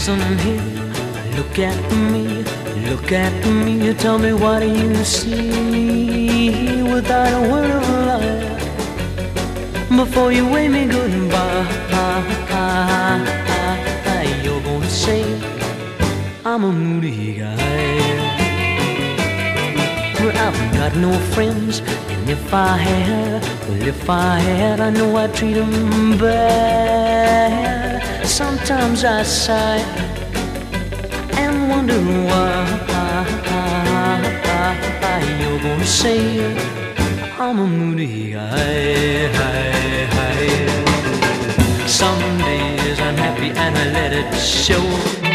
Listen here, look at me, look at me. Tell me what do you see without a word of lie. Before you wave me goodbye, you're gonna say I'm a moody guy. Well, I've got no friends, and if I had, I know I'd treat them bad. Sometimes I sigh and wonder why you're gonna say I'm a moody guy. Some days I'm happy and I let it show.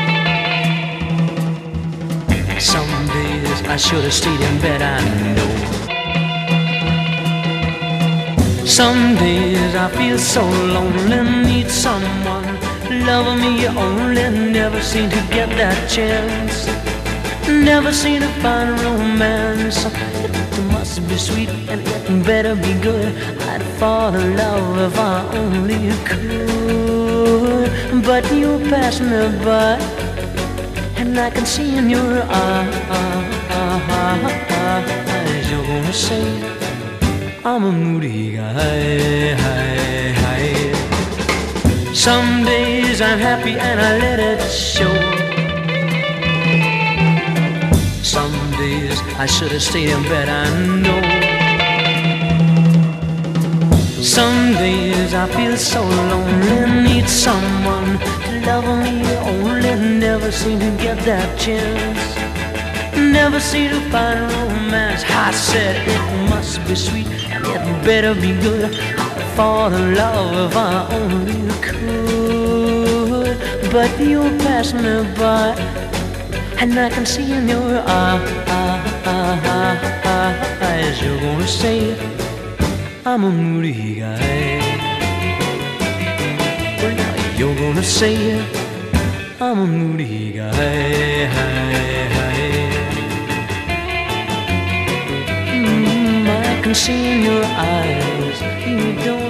Some days I should have stayed in bed, I know. Some days I feel so lonely, need someone loving me only. Never seem to get that chance, never seem to find romance. It must be sweet and it better be good. I'd fall in love if I only could. But you pass me by, and I can see in your eyes you're gonna say I'm a moody guy. Some days I'm happy and I let it show. Some days I should have stayed in bed, I know. Some days I feel so lonely, need someone to love me only. Never seem to get that chance, never seem to find romance. I said it must be sweet and it better be good. I'd fall in love if I only could. But you'll pass me by, and I can see in your eyes you're gonna say I'm a moody guy. Well, now you're gonna say I'm a moody guy. I can see in your eyes you don't